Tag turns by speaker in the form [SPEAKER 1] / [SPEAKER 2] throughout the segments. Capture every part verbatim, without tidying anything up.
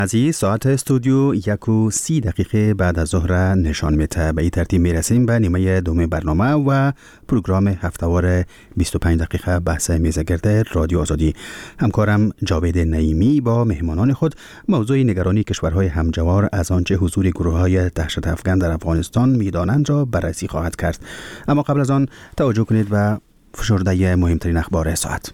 [SPEAKER 1] عزیز، ساعت استودیو یک و سی دقیقه بعد از ظهر نشان میده. به این ترتیب میرسیم به نیمه دوم برنامه و پروگرام هفتهوار بیست و پنج دقیقه بحث میزگرد رادیو آزادی. همکارم جاوید نعیمی با مهمانان خود موضوع نگرانی کشورهای همجوار از آنچه حضور گروه‌های دهشت افکن در افغانستان میدانند را بررسی خواهد کرد. اما قبل از آن توجه کنید به فشرده مهمترین اخبار ساعت.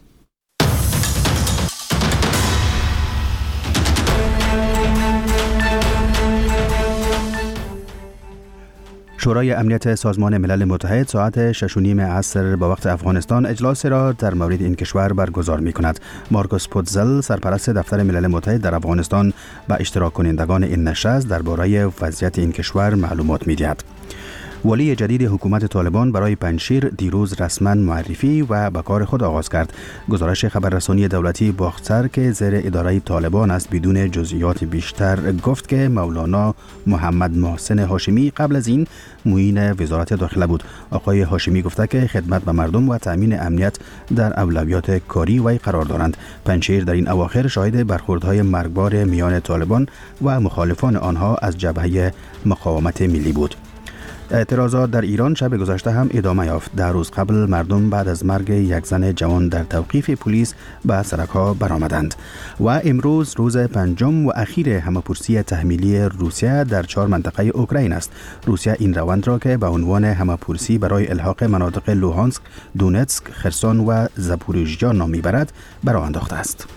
[SPEAKER 1] شورای امنیت سازمان ملل متحد ساعت شش و نیم عصر با وقت افغانستان اجلاس را در مورد این کشور برگزار می کند. مارکوس پوتزل، سرپرست دفتر ملل متحد در افغانستان، به اشتراک کنندگان این نشست درباره وضعیت این کشور معلومات می دهد. ولی جدید حکومت طالبان برای پنجشیر دیروز رسما معرفی و به کار خود آغاز کرد. گزارش خبررسانی دولتی باختر که زیر اداره طالبان است بدون جزئیات بیشتر گفت که مولانا محمد محسن هاشمی قبل از این معین وزارت داخله بود. آقای هاشمی گفته که خدمت به مردم و تامین امنیت در اولویات کاری وی قرار دارند. پنجشیر در این اواخر شاهد برخوردهای مرگبار میان طالبان و مخالفان آنها از جبهه مقاومت ملی بود. اعتراضات در ایران شب گذشته هم ادامه یافت. در روز قبل مردم بعد از مرگ یک زن جوان در توقیف پلیس به سرک‌ها برآمدند و امروز روز پنجم و اخیر همه‌پرسی تحمیلی روسیه در چهار منطقه اوکراین است. روسیه این روند را که به عنوان همه‌پرسی برای الحاق مناطق لوهانسک، دونتسک، خرسون و زاپوریژیا نام میبرد برآ انداخته است.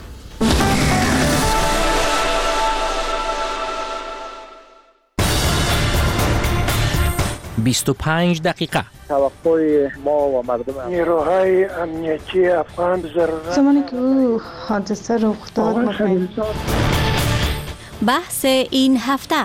[SPEAKER 2] بیست و پنج دقیقه.
[SPEAKER 3] توقع ما و مردم
[SPEAKER 4] نیروهای امنیتی افغان ضرورت
[SPEAKER 5] زمانی که او حادثه رخ داد بخیر.
[SPEAKER 6] بحث این هفته.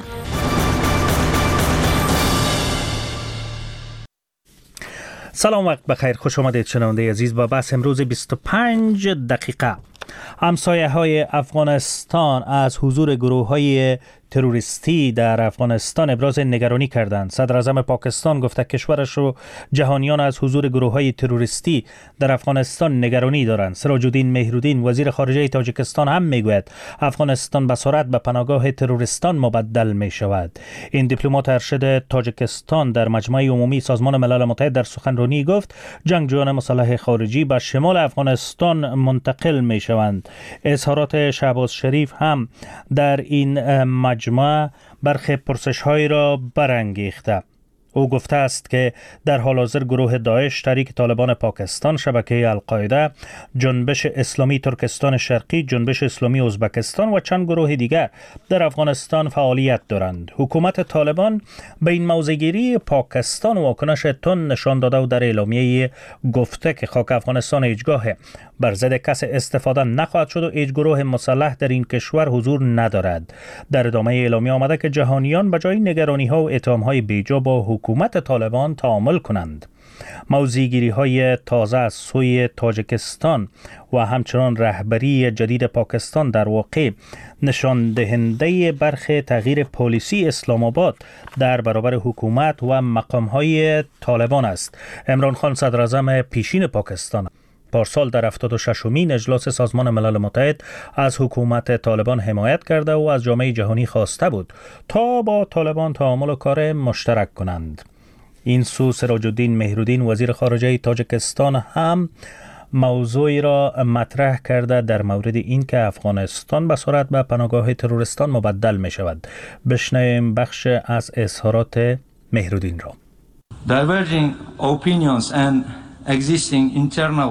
[SPEAKER 2] سلام، وقت بخیر، خوش آمدید شنونده عزیز با بحث امروز بیست و پنج دقیقه. همسایه های افغانستان از حضور گروه های تروریستی در افغانستان ابراز نگرانی کردند. صدر اعظم پاکستان گفته کشورش و جهانیان از حضور گروه های تروریستی در افغانستان نگرانی دارند. سراج الدین مهرالدین وزیر خارجه تاجیکستان هم میگوید افغانستان به سرعت به پناهگاه تروریستان مبدل می شود. این دیپلمات ارشد تاجیکستان در مجمع عمومی سازمان ملل متحد در سخنرانی گفت جنگجویان مسلح خارجی به شمال افغانستان منتقل می شوند. اظهارات شهباز شریف هم در این مجمع مجمع برخی پرسش‌هایی را برانگیخته. او گفته است که در حال حاضر گروه داعش، تحریک طالبان پاکستان، شبکه القاعده، جنبش اسلامی ترکستان شرقی، جنبش اسلامی ازبکستان و چند گروه دیگر در افغانستان فعالیت دارند. حکومت طالبان به این موضع‌گیری پاکستان واکنش تند نشان داده و در اعلامیه گفته که خاک افغانستان هیچگاه بر ضد کس استفاده نخواهد شد و هیچ گروه مسلح در این کشور حضور ندارد. در ادامه اعلامیه آمده که جهانیان به جای نگرانی‌ها و اتهام‌های بیجا با حکومت طالبان تعامل کنند. موضع‌گیری های تازه از سوی تاجیکستان و همچنان رهبری جدید پاکستان در واقع نشان دهنده برخی تغییر پالیسی اسلام آباد در برابر حکومت و مقام‌های طالبان است. عمران خان، صدر اعظم پیشین پاکستان، پارسال در هفتاد و ششمین اجلاس سازمان ملل متحد از حکومت طالبان حمایت کرده و از جامعه جهانی خواسته بود تا با طالبان تعامل و کار مشترک کنند. این سو سراج الدین مهرالدین وزیر خارجه تاجیکستان هم موضوعی را مطرح کرده در مورد این که افغانستان به سرعت به پناهگاه تروریستان مبدل می شود. بشنویم بخش از اظهارات مهرالدین را.
[SPEAKER 7] Diverging opinions and existing internal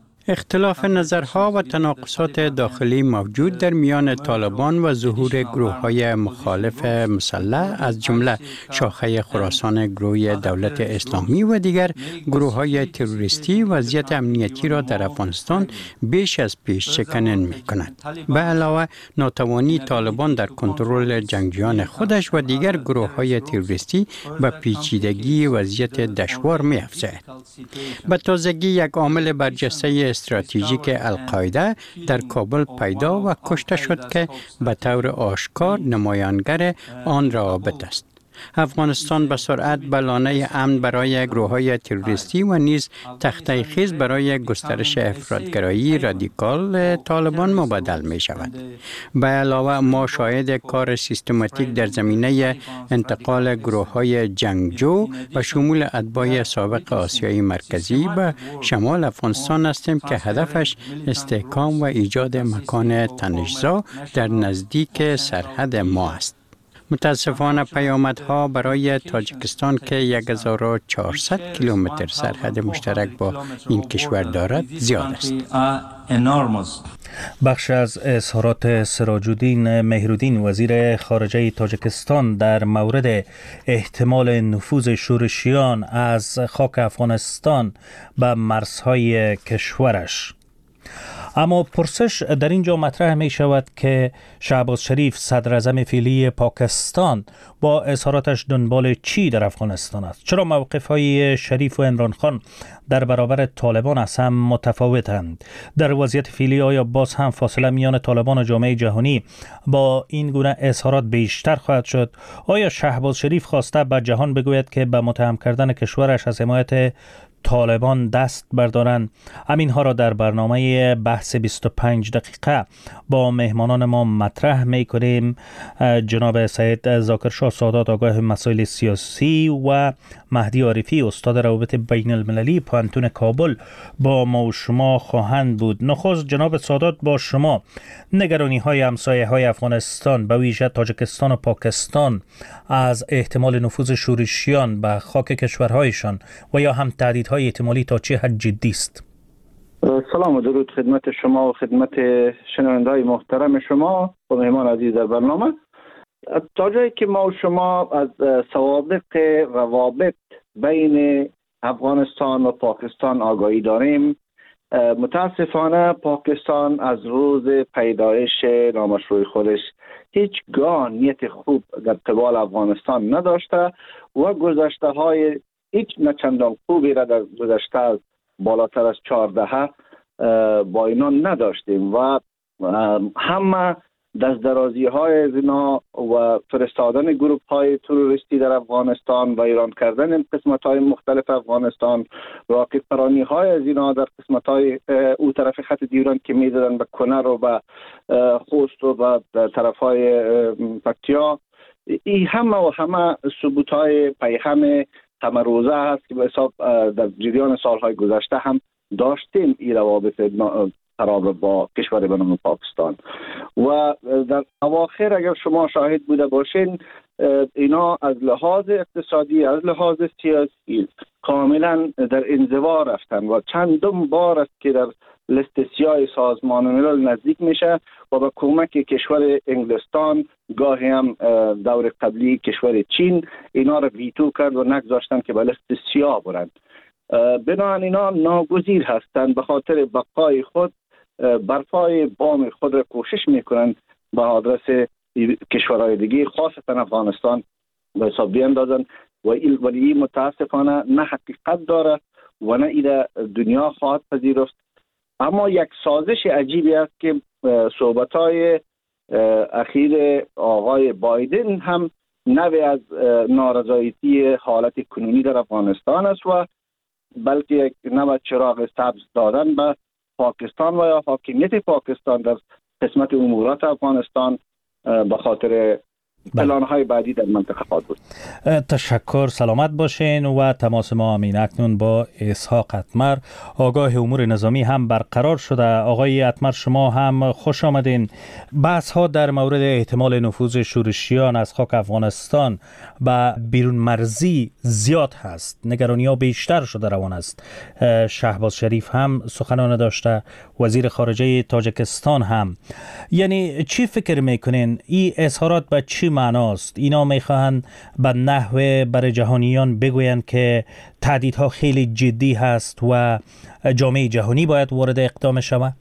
[SPEAKER 8] اختلاف نظرها و تناقضات داخلی موجود در میان طالبان و ظهور گروه‌های مخالف مسلح از جمله شاخه خراسان گروه دولت اسلامی و دیگر گروه‌های تروریستی وضعیت امنیتی را در افغانستان بیش از پیش شکنن می‌کند. به علاوه ناتوانی طالبان در کنترل جنگجویان خودش و دیگر گروه‌های تروریستی به پیچیدگی وضعیت دشوار می‌افزاید. به تازگی یک عامل برجسته استراتژیک القاعده در کابل پیدا و کشته شد که به طور آشکار نمایانگر آن روابط است. افغانستان به سرعت به لانه امن برای گروه‌های تروریستی و نیز تخته خیز برای گسترش افراطگرایی رادیکال طالبان مبادل می شود. به علاوه ما شاهد کار سیستماتیک در زمینه انتقال گروه‌های جنگجو و شمول اتباع سابق آسیای مرکزی به شمال افغانستان هستیم که هدفش استحکام و ایجاد مکان تنش‌زا در نزدیک سرحد ما است. متاسفانه پیامدها برای تاجیکستان که یک هزار و چهارصد کیلومتر سرحد مشترک با این کشور دارد زیاد است.
[SPEAKER 2] بخش از اظهارات سراج الدین مهرالدین وزیر خارجه تاجیکستان در مورد احتمال نفوذ شورشیان از خاک افغانستان به مرزهای کشورش. اما پرسش در اینجا مطرح می شود که شهباز شریف صدر اعظم فعلی پاکستان با اظهاراتش دنبال چی در افغانستان است؟ چرا موقف های شریف و عمران خان در برابر طالبان از هم متفاوتند؟ در وضعیت فعلی آیا باز هم فاصله میان طالبان و جامعه جهانی با این گونه اظهارات بیشتر خواهد شد؟ آیا شهباز شریف خواسته به جهان بگوید که به متهم کردن کشورش از حمایت طالبان دست بردارند؟ همینها را در برنامه بحث بیست و پنج دقیقه با مهمانان ما مطرح می کنیم. جناب سید ذاکرشاه سادات آگاه مسائل سیاسی و مهدی عارفی استاد روابط بین المللی پوهنتون کابل با ما و شما خواهند بود. نخست جناب سادات با شما، نگرانی های همسایه های افغانستان به ویژه تاجیکستان و پاکستان از احتمال نفوذ شورشیان به خاک کشورهایشان و یا هم تهدیدهای احتمالی تا چه حد جدی است؟
[SPEAKER 3] سلام و درود خدمت شما و خدمت شنونده‌های محترم شما و مهمان عزیز در برنامه. تا جایی که ما و شما از سوابق روابط بین افغانستان و پاکستان آگاهی داریم، متاسفانه پاکستان از روز پیدایش نامشروع خودش هیچگاه نیت خوب در قبال افغانستان نداشته و گذشته های هیچ نچندان خوبی را در گذشته از بالاتر از چهارده با اینا نداشتیم و همه دست درازی های زنا و فرستادن گروپ های تروریستی در افغانستان و ایران کردن قسمت های مختلف افغانستان، راکت پرانی های زنا در قسمت های او طرف خط دیوران که میزدن به کنر و به خوست و به طرف های پکتیا، این همه و همه ثبوت های پیهم همه روزه هست که به حساب در جریان سالهای گذشته هم داشتیم این روابط خراب با کشور به نام پاکستان. و در اواخر اگر شما شاهد بوده باشین، اینا از لحاظ اقتصادی، از لحاظ سیاسی کاملا در انزوا رفتن و چندم بار است که در لیست سیاه سازمان ملل نزدیک میشه و با کمک کشور انگلستان، گاهی هم دور قبلی کشور چین، اینا را ویتو کرد و نگذاشتن که به لیست سیاه برند. بنابراین اینا ناگزیر هستند به خاطر بقای خود برپای بام خود را کوشش میکنند به آدرس کشورهای دیگه خاصتا افغانستان به حساب بیاندازند و ولی متاسفانه نه حقیقت داره و نه ایده دنیا خواهد پذیرفت. اما یک سازش عجیبی است که صحبت‌های اخیر آقای بایدن هم نوع از نارضایتی حالت کنونی در افغانستان است و بلکه یک نوع چراغ سبز دادن به پاکستان و یا حاکمیت پاکستان در قسمت امورات افغانستان به خاطر پلان‌های بعدی در منطقه خواهد بود.
[SPEAKER 2] تشکر، سلامت باشین. و تماس ما همین اکنون با اسحاق اتمر، آگاه امور نظامی هم برقرار شده. آقای اتمر شما هم خوش آمدین. بحث ها در مورد احتمال نفوذ شورشیان از خاک افغانستان به بیرون مرزی زیاد هست، نگرانی ها بیشتر شده روان است. شهباز شریف هم سخنان داشته، وزیر خارجه تاجیکستان هم. یعنی چی فکر میکنین این اظهارات به چی معناست؟ اینا میخواهند به نحوه برای جهانیان بگویند که تهدیدها خیلی جدی هست و جامعه جهانی باید وارد اقدام شود؟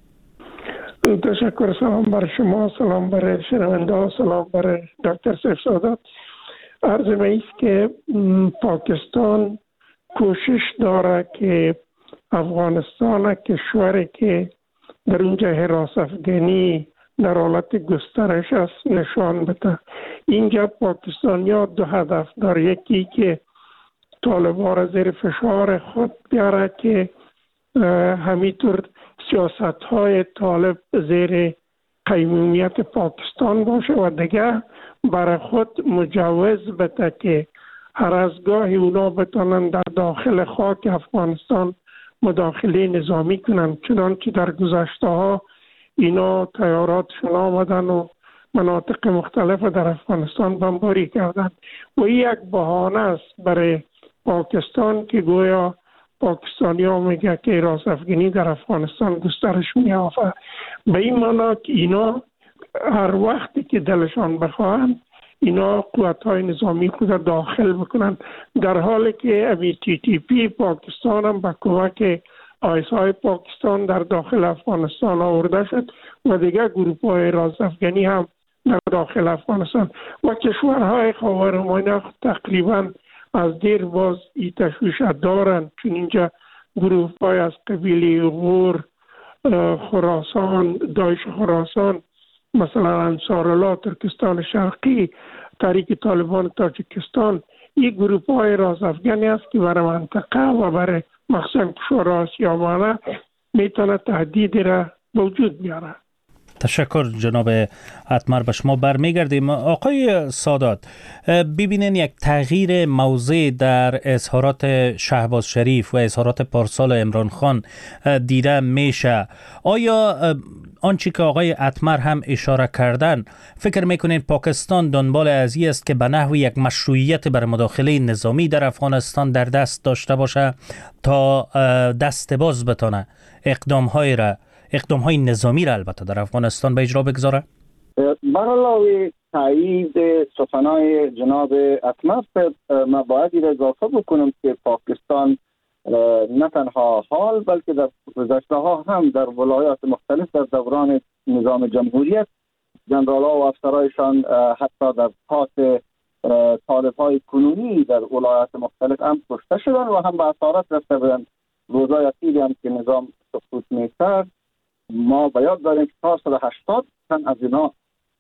[SPEAKER 4] تشکر. سلام بر شما، سلام بر شنونده ها، سلام بر دکتر سیف سادات. عرض می است که پاکستان کوشش داره که افغانستان کشوری که در اونجا حراس افغانی در حالت گسترش است نشان بده اینجا پاکستانیا دو هدف داره، یکی که طالبان را زیر فشار خود بیاره که همینطور سیاست های طالب زیر قیمومیت پاکستان باشه و دیگه برای خود مجوز بده که هر از گاهی اونا بتونن در داخل خاک افغانستان مداخله نظامی کنن، چنانچه در گذشته ها اینا تیاراتشون آمدن و مناطق مختلف در افغانستان بمباری کردن و این یک بهانه است برای پاکستان که گویا پاکستانی ها میگه که راست افغانی در افغانستان گسترش میافته، به این معنا که اینا هر وقتی که دلشان بخواهند اینا قوت های نظامی خود داخل بکنن، در حالی که امی تی تی پی پاکستان هم به کمک آیس های پاکستان در داخل افغانستان آورده شد و دیگر گروپ های راست افغانی هم در داخل افغانستان و کشورهای خاورمیانه تقریبا از دیر باز این تشویش دارن، چون اینجا گروه های از قبیله غور، خراسان، داعش خراسان، مثلا انصارالله ترکستان شرقی، تحریک طالبان تاجیکستان، این گروه های راز افغانی است که برای منطقه و برای مخصوصا کشور آسیامانه میتونه تهدید را وجود بیاره.
[SPEAKER 2] تشکر جناب اتمر، به شما برمیگردیم. آقای سادات، ببینین یک تغییر موضع در اظهارات شهباز شریف و اظهارات پارسال عمران خان دیده میشه. آیا آنچه که آقای اتمر هم اشاره کردن، فکر میکنین پاکستان دنبال از این است که به نحو یک مشروعیت بر مداخله نظامی در افغانستان در دست داشته باشه تا دست باز بتونه اقدام های را اقدام های نظامی را البته در افغانستان به اجرا بگذاره؟
[SPEAKER 3] برای تایید سخنان جناب اتمر ما باید این اضافه بکنم که پاکستان نه تنها حال بلکه در گذشته ها هم در ولایات مختلف در دوران نظام جمهوریت جنرال ها و افسرایشان حتی در پاس طالب های کنونی در ولایات مختلف هم کشته شدن و هم به اثارت رفته بودن. روزای اخیری هم که نظام سقوط می‌کرد ما باید داریم که چهارصد و هشتاد تن از اینا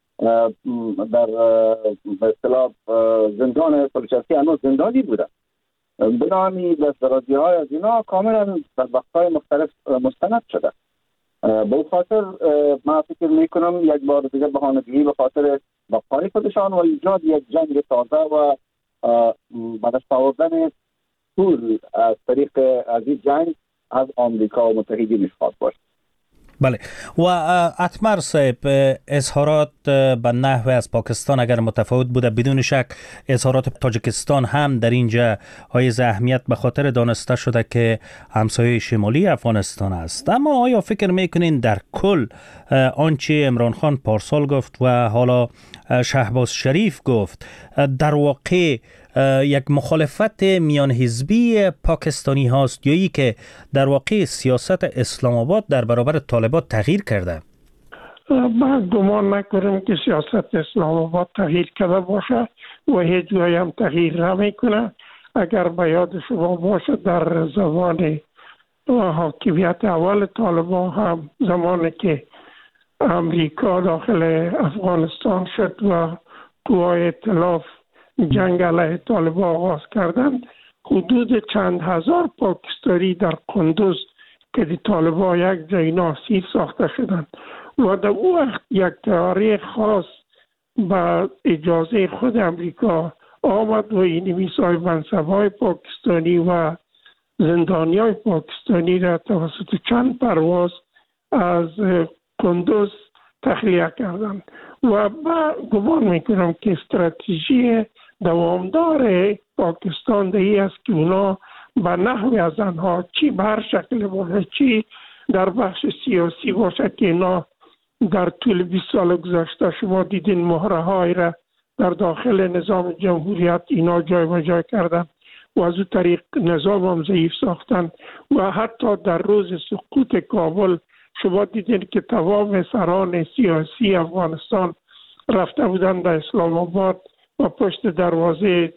[SPEAKER 3] در به اصطلاح زندان پلیسیاسی هنوز زندانی بودن. بنامی دسترازی های از اینا کاملا در بخش‌های مختلف مستند شده. به خاطر ما فکر میکنم یک بار دیگه بهانه‌جویی به خاطر بقای خودشان و ایجاد یک جنگ تازه و به دست آوردن پول از طریق از این جنگ از آمریکا و متحدین میخواد باشه.
[SPEAKER 2] بله. و اتمر صاحب، اظهارات به نحو از پاکستان اگر متفاوت بوده، بدون شک اظهارات تاجیکستان هم در اینجا حائز اهمیت به خاطر دانسته شده که همسایه شمالی افغانستان است. اما آیا فکر میکنین در کل آنچه عمران خان پارسال گفت و حالا شهباز شریف گفت در واقع یک مخالفت میان حزبی پاکستانی هاست یا ای که در واقع سیاست اسلام آباد در برابر طالبان تغییر کرده؟
[SPEAKER 4] من گمان نکنم که سیاست اسلام آباد تغییر کرده باشه و هیچ جایی هم تغییر نمیکنه. اگر به یاد شما باشه در زمان حاکمیت اول طالبان هم زمانی که امریکا داخل افغانستان شد و قوای ائتلاف جنگ علیه طالبان آغاز کردند، حدود چند هزار پاکستانی در قندوز که دی طالبان یک جای ناسیر ساخته شدند و در او وقت یک تیاری خاص با اجازه خود امریکا آمد و این نویسای منصب‌های پاکستانی و زندانیای پاکستانی را توسط چند پرواز از قندوز تخلیه کردند و من گمان میکنم که استراتژی دوامدار پاکستان دهی است که اونا به نحوی از آنها چی به هر شکل باشه، چی در بخش سیاسی باشه که اینا در طول بیست سال گذشته شما دیدین مهره های را در داخل نظام جمهوریت اینا جای به جای کردن و از او طریق نظام هم ضعیف ساختن و حتی در روز سقوط کابل شما دیدین که تمام سران سیاسی افغانستان رفته بودن در اسلام آباد و پشت دروازه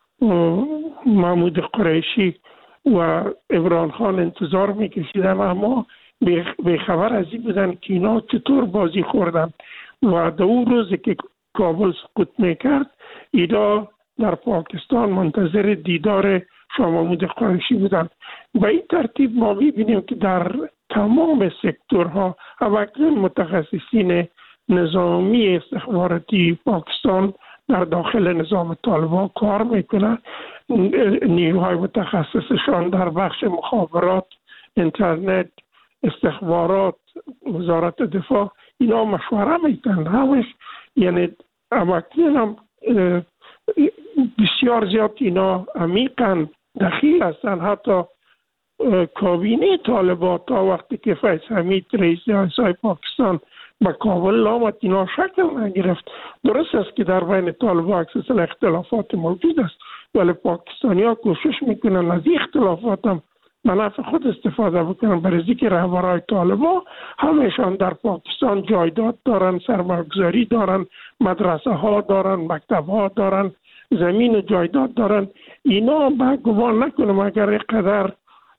[SPEAKER 4] محمود قریشی و عمران خان انتظار میکشیدن، اما به خبر از این بودن که اینا چطور بازی خوردن و در اون روز که کابل سقوط میکرد، اینا در پاکستان منتظر دیدار شاه محمود قریشی بودن. به این ترتیب ما میبینیم که در تمام سکتورها همکنون متخصصین نظامی استخباراتی پاکستان در داخل نظام طالبان کار میکنن. نیروهای متخصصشان در بخش مخابرات، اینترنت، استخبارات، وزارت دفاع، اینا مشوره میکنن همش. یعنی همکنون هم بسیار زیاد اینا عمیقاً دخیل هستن. حتی کابینه طالبان تا وقتی که فیض حمید رئیس جمهوری پاکستان به کابل آمد اینا شکل نگرفت. درست است که در بین طالبان اکثر اختلافات موجود است، ولی پاکستانی ها کوشش میکنن از این اختلافات هم به نفع خود استفاده بکنن. برای که رهبرای طالبان همشان در پاکستان جایداد دارن، سرمایه‌گذاری دارن، مدرسه ها دارن، مکتب ها دارن، زمین و جایداد دارن. اینا با گمان نکنم اگر اینقدر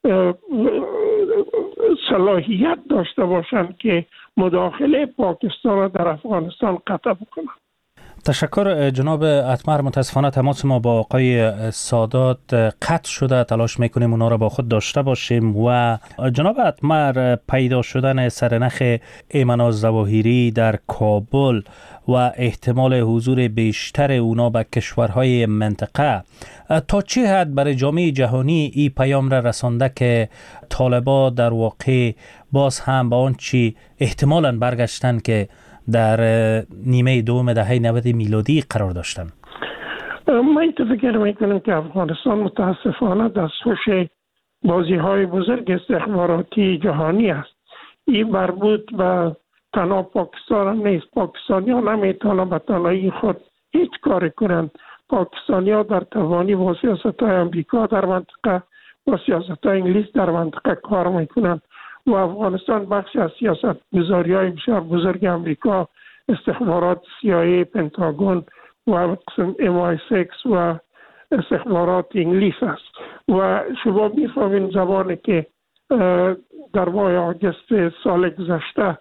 [SPEAKER 4] صلاحیت داشته باشند که مداخله پاکستان در افغانستان قطع بکنند.
[SPEAKER 2] تشکر جناب اتمر. متاسفانه تماس ما با آقای سادات قطع شده. تلاش میکنیم اونا را با خود داشته باشیم. و جناب اتمر، پیدا شدن سرنخ ایمن الظواهری در کابل و احتمال حضور بیشتر اونا به کشورهای منطقه تا چه حد برای جامعه جهانی این پیام را رسانده که طالبان در واقع باز هم با آن چی احتمالاً برگشتن که در نیمه دوم دهه نود میلادی قرار داشتن؟
[SPEAKER 4] من فکر میکنم که افغانستان متاسفانه دستخوش بازی های بزرگ استخباراتی جهانی است. این مربوط به تنها پاکستان نیست. پاکستانی ها نمیتونن به تنهایی خود هیچ کاری کنند. پاکستانی ها در توانی با سیاست های امریکا در منطقه، با سیاست های انگلیس در منطقه کار میکنند و افغانستان بخش از سیاست گذاری های بسیار بزرگ امریکا، استخبارات سی آی ای، پنتاگون و قسم ام آی سیکس و استخبارات انگلیس است. و شما میفهمین زمانی که در ماه آگوست سال گذشته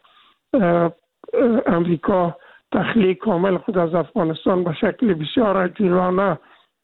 [SPEAKER 4] امریکا تخلیه کامل خود از افغانستان به شکل بسیار عجولانه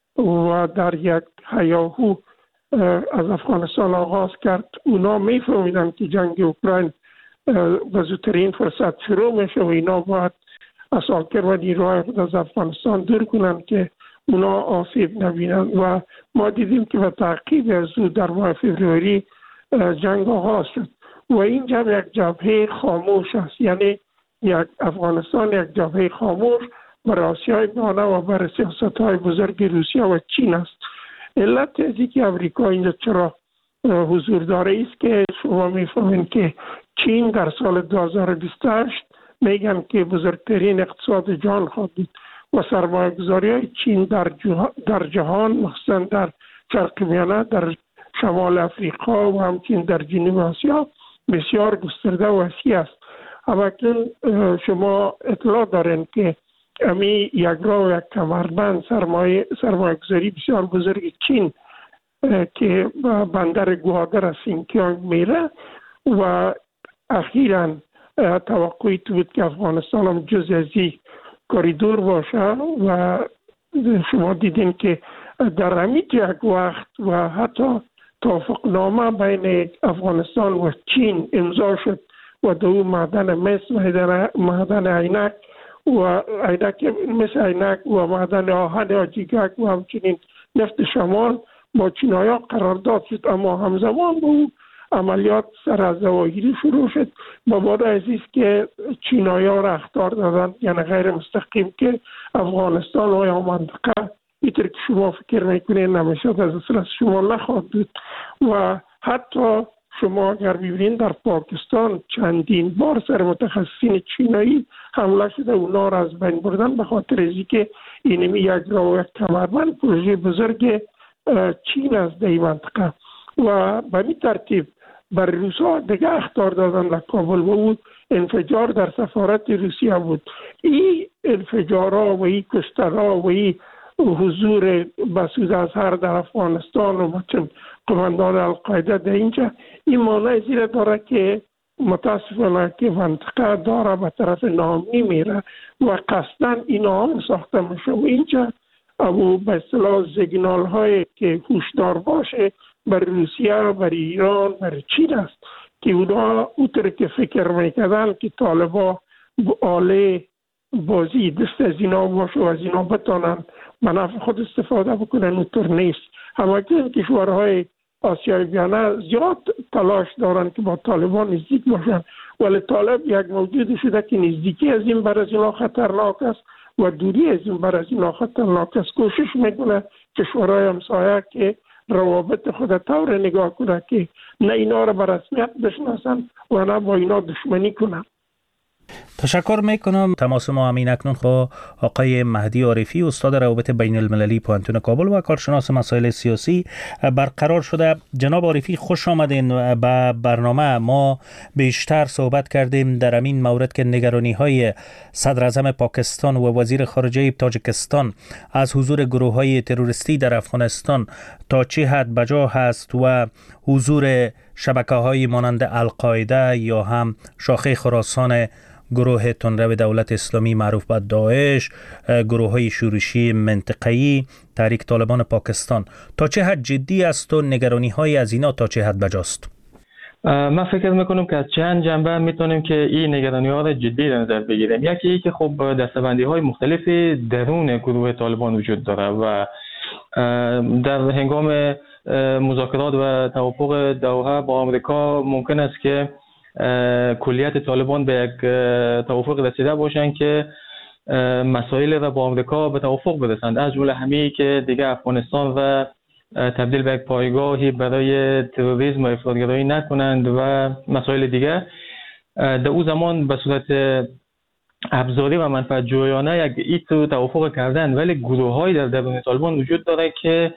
[SPEAKER 4] و در یک هیاهو از افغانستان آغاز کرد، اونا میفهمیدن که جنگ اوکراین به زودترین فرصت شروع میشه و اینا باید اساکر و نیروهای خود از افغانستان دور کنن که اونا آسیب نبینن. و ما دیدیم که به تعقیب از او در ماه فوریه جنگ آغاز شد و این جبهه یک جبهه خاموش است. یعنی یک افغانستان یک جبهه خاموش برای آسیای میانه و برای سیاست های بزرگ روسیه و چین است. علت ازی که امریکا اینجا چرا حضور داره است که شما میفهمین که چین در سال دو هزار و بیست و هشت میگن که بزرگترین اقتصاد جهان خواهد بود و سرمایه گذاری های چین در, در جهان، مخصوصا در شرق میانه، در شمال افریقا و همچنین در جنوب آسیا بسیار گسترده و وسیع است. همکنون شما اطلاع دارین که امی یک راه و یک کمربند سرمایه سرمایه گذاری بسیار بزرگ چین که بندر گوادر از سینکیانگ میره و اخیراً توقعی تو بود که افغانستان هم جز از این کاریدور باشه و شما دیدین که در همین یک وقت و حتی توافقنامه بین افغانستان و چین امضا شد و دو معدن مس، معدن عینک و عینک مثل عینک و معدن آهن یا جیگک و همچنین نفت شمال با چینایا قرارداد شد. اما همزمان با او عملیات سر از ظواهری شروع شد با بعد از است که چینایا را اخطار دادن، یعنی غیر مستقیم، که افغانستان و یا منطقه اینطور که شما فکر میکنین نمیشد از اصل شما نخواهد بود. و حتی شما اگر ببینید در پاکستان چندین بار سر متخصصین چینایی حمله شده، اونا را از بین بردن به خاطر از اینکه اینمی یک راه و یک کمربند پروژه بزرگ چین است در این منطقه. و به این ترتیب بر روسا دیگه اخطار دادن در کابل و بود انفجار در سفارت روسیه بود. این انفجارها و این کشتارها و این حضور مسعود اظهر در افغانستان و مثل قماندان القاعده در اینجا این مانع زیر داره که متاسفانه که منطقه داره به طرف ناامنی میره و قصداً اینا هم ساخته میشه. اینجا ابو به اصطلاح سیگنال های که هوشدار باشه بر روسیه، بر ایران، بر چین است که اونا اونطور که فکر میکردن که طالبا آله بازی دست از اینا باشه و از اینا بتانن منافع خود استفاده بکنن، اونطور نیست. همه که کشورهای آسیای بیانه زیاد تلاش دارن که با طالبان نزدیک باشن، ولی طالب یک موجود شده که نزدیکی از این بر از اینا خطرناک است و دوری از این بر از اینا خطرناک است. کوشش میکنه کشورهای همسایه که روابط خود طور نگاه کنه که نه اینا را به رسمیت بشناسن و نه با اینا دشمنی کنن.
[SPEAKER 2] تشکر میکنم. تماس ما همین اکنون خو آقای مهدی عارفی، استاد روابط بین المللی پوهنتون کابل و کارشناس مسائل سیاسی برقرار شده. جناب عارفی خوش آمدین به برنامه. ما بیشتر صحبت کردیم در این مورد که نگرانی های صدر اعظم پاکستان و وزیر خارجه تاجیکستان از حضور گروه های تروریستی در افغانستان تا چه حد بجا هست و حضور شبکه های مانند القاعده یا هم شاخه خراسان گروه تندرو دولت اسلامی معروف به داعش، گروه های شورشی منطقه‌ای، تحریک طالبان پاکستان، تا چه حد جدی است و نگرانی های از اینا تا چه حد بجاست؟
[SPEAKER 6] من فکر میکنم که از چند جنبه میتونیم که این نگرانی ها را جدی در نظر بگیریم. یکی ای که خب دستبندی های مختلفی درون گروه طالبان وجود داره و در هنگام مذاکرات و توافق دوحه با آمریکا ممکن است که کلیت طالبان به یک توافق رسیده باشند که مسائل را با آمریکا به توافق برسند، از جمله همین که دیگه افغانستان و تبدیل به یک پایگاهی برای تروریسم و افراط‌گرایی نکنند و مسائل دیگه. در او زمان به صورت ابزاری و منفعت جویانه یک ایت توافق کردن، ولی گروه‌های در درون طالبان وجود داره که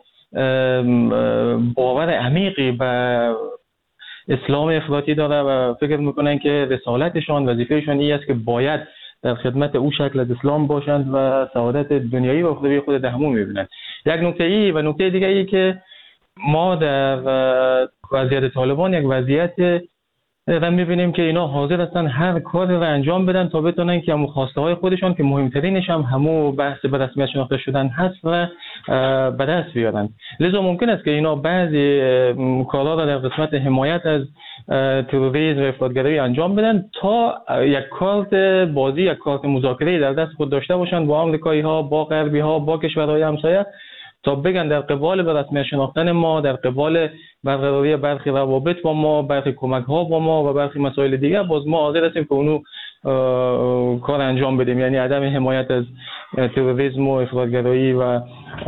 [SPEAKER 6] باور عمیقی به اسلام افراطی داره و فکر میکنن که رسالتشان، وظیفهشان این است که باید در خدمت او شکل از اسلام باشند و سعادت دنیایی و اخروی خود در همون میبینند. یک نکته ای و نکته دیگه ای که ما در وضعیت طالبان یک وضعیت را میبینیم که اینا حاضر هستن هر کاری را انجام بدن تا بتونن که همون خواسته های خودشان که مهمترینش هم همون بحث به رسمیت شناخته شدن هست و به دست بیارن. لذا ممکن است که اینا بعضی کارها را در قسمت حمایت از تروریسم و افراط‌گرایی انجام بدن تا یک کارت بازی، یک کارت مذاکره در دست خود داشته باشند با آمریکایی ها، با غربی ها، با کشورهای همسایه، تا بگن در قبال به رسمیت شناختن ما، در قبال برقراری برخی روابط با ما، برخی کمک ها با ما و برخی مسائل دیگه، باز ما حاضر هستیم که اونو کار انجام بدیم. یعنی عدم حمایت از تروریسم و افراط‌گرایی و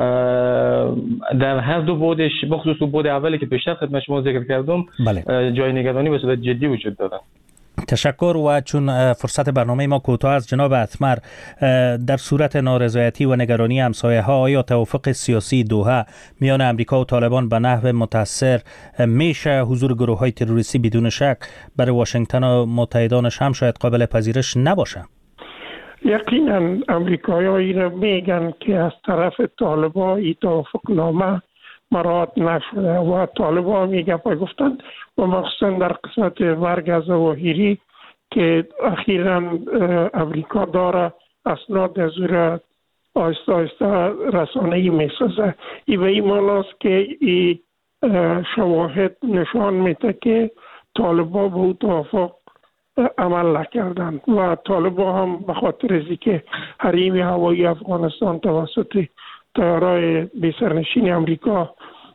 [SPEAKER 6] در هر دو بودش، بخصوص دو بود اولی که پیشتر خدمت شما ذکر کردم، بله. جای نگرانی به صورت جدی وجود داره.
[SPEAKER 2] تشکر. و چون فرصت برنامه ما کوتاه است جناب اتمر، در صورت نارضایتی و نگرانی همسایه ها آیا توافق سیاسی دوحه میان امریکا و طالبان به نحو متأثر میشه حضور گروه های تروریستی بدون شک برای واشنگتن و متحدانش هم شاید قابل پذیرش نباشه؟
[SPEAKER 4] یقینا امریکایی را میگن که از طرف طالبان این توافق نامه مراد نشده و طالبان میگه پای گفتن و مخصوصا در قسمت ورگ از ظواهری که اخیراً امریکا داره اسناد از را آهسته آهسته رسانه‌ای میسازه. این به این معناست که این شواهد نشان میده که طالبان به اون توافق عمل نکردن و طالبان هم به خاطر از که حریم هوایی افغانستان توسط طیارهای بی‌سرنشین امریکا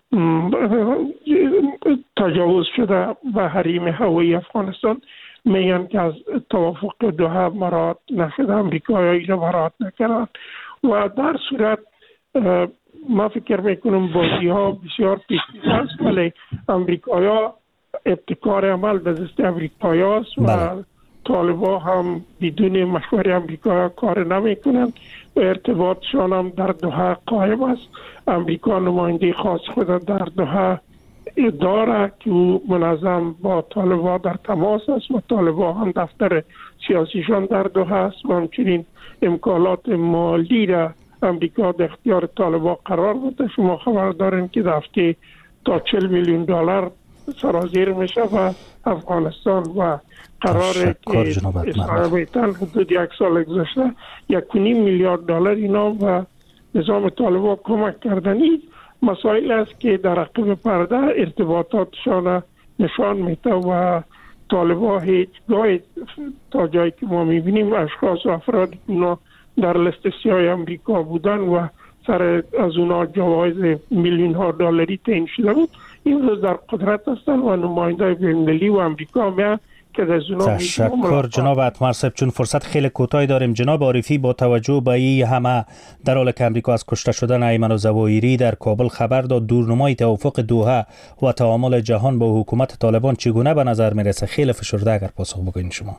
[SPEAKER 4] تجاوز شده و حریم هوایی افغانستان، میگن که از توافق دوحه مراعات نشده، امریکایی را مراعات نکردن و در صورت ما فکر میکنم بازی ها بسیار پیچیده است، ولی امریکایی ها ابتکار عمل به دست امریکایی است و طالبان هم بدون مشوره امریکا کار نمیکنند و ارتباطشان هم در دوحه قائم است. امریکا نماینده خاص خود در دوحه داره که منظم با طالبان در تماس است و طالبان هم دفتر سیاسیشان در دوحه است و همچنین امکانات مالی را امریکا در اختیار طالبان قرار بوده. شما خبر دارین که دفته تا چهل میلیون دلار سرازیر میشه و افغانستان و قراره که اسرائیل حدود یک سال گذشته یک و نیم میلیارد دلار اینا و نظام طالبان کمک کردن. این مسائل است که در عقب پرده ارتباطاتشان نشان میده و طالبان هیچ گاهی تا جایی که ما میبینیم اشخاص و افراد اونا در لیست سیاه امریکا بودن و سر از اونا جوایز میلیون ها دلاری تعیین شده بود، این روز در قدرت هستند و نماینده بین‌المللی و امریکا میان که از اونا
[SPEAKER 2] تشکر جناب اتمر صاحب. چون فرصت خیلی کوتاهی داریم، جناب عارفی با توجه به این همه در حال که امریکا از کشته شدن ایمن الظواهری در کابل خبر داد، دورنمای توافق دوحه و تعامل جهان با حکومت طالبان چگونه به نظر میرسه؟ خیلی فشرده اگر پاسخ بگوین شما.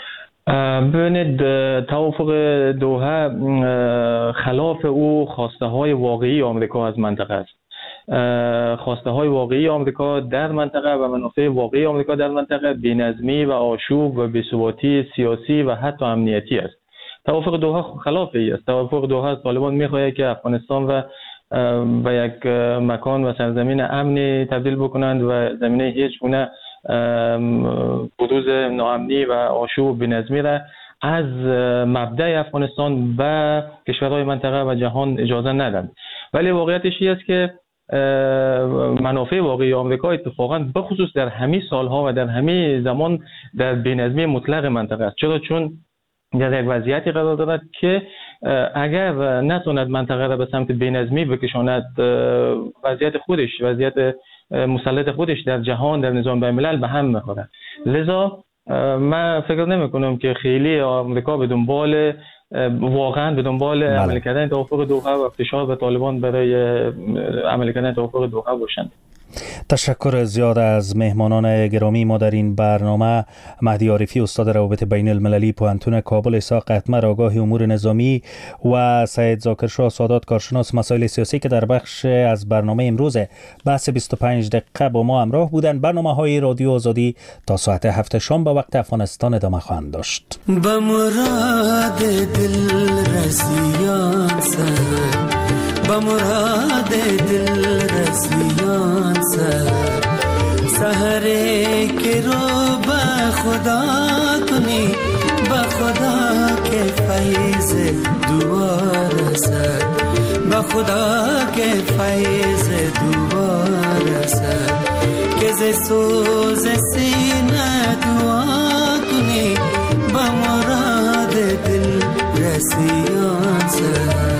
[SPEAKER 6] ببینید توافق دوحه خلاف او خواسته های واقعی آمریکا از منطقه است. خواسته های واقعی آمریکا در منطقه و منافع واقعی آمریکا در منطقه بی‌نظمی و آشوب و بی‌ثباتی سیاسی و حتی امنیتی است. توافق دوحه خلاف ای است. توافق دوحه از طالبان می‌خواهد که افغانستان و و یک مکان و سرزمین امنی تبدیل بکنند و زمینه هیچ گونه بروز ناامنی و آشوب و بی‌نظمی را از مبدأ افغانستان و کشورهای منطقه و جهان اجازه ندهند. ولی واقعیتش این است که منافع واقعی آمریکا اتفاقاً بخصوص در همین سالها و در همین زمان در بی‌نظمی مطلق منطقه است. چرا؟ چون در یک وضعیتی قرار دارد که اگر نتواند منطقه را به سمت بی‌نظمی بکشاند، وضعیت خودش وضعیت مسلط خودش در جهان در نظام بین‌الملل به هم می‌خورد. لذا من فکر نمی کنم که خیلی آمریکا به دنبال واقعا به دنبال عمل کردن توافق دوحه و فشار به طالبان برای عمل کردن توافق دوحه باشند.
[SPEAKER 2] تشکر زیاد از مهمانان گرامی ما در این برنامه. مهدی عارفی استاد روابط بین المللی پوهنتون کابل، اسحاق اتمر آگاه امور نظامی و سید ذاکرشاه سادات کارشناس مسائل سیاسی که در بخش از برنامه امروز بحث بیست و پنج دقیقه با ما همراه بودند. برنامه های رادیو آزادی تا ساعت هفت شام به وقت افغانستان ادامه خواهند داشت.
[SPEAKER 9] به مراد دل رسیان سر با مراد دل رسیان سر سحره که رو با خدا کنی با خدا که فیض دوار سر با خدا که فیض دوار سر که ز سوز سینه دعا کنی با مراد دل رسیان سر.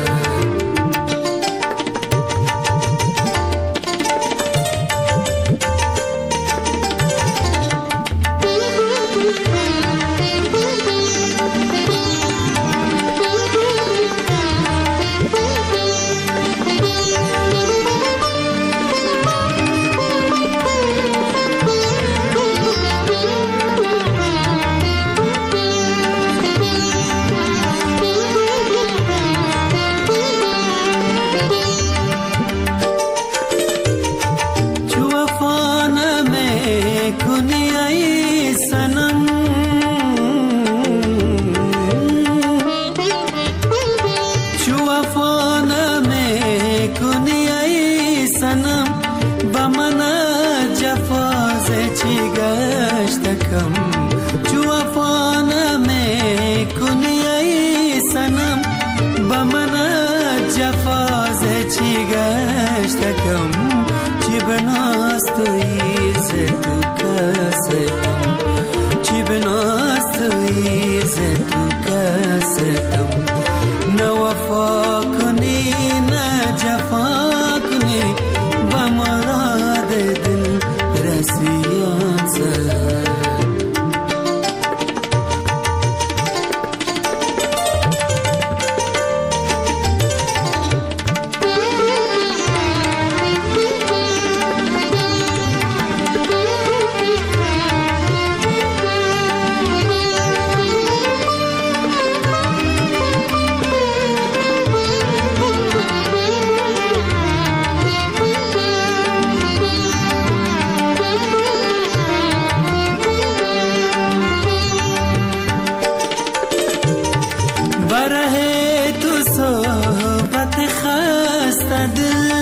[SPEAKER 9] بره تو صحبت خسته دل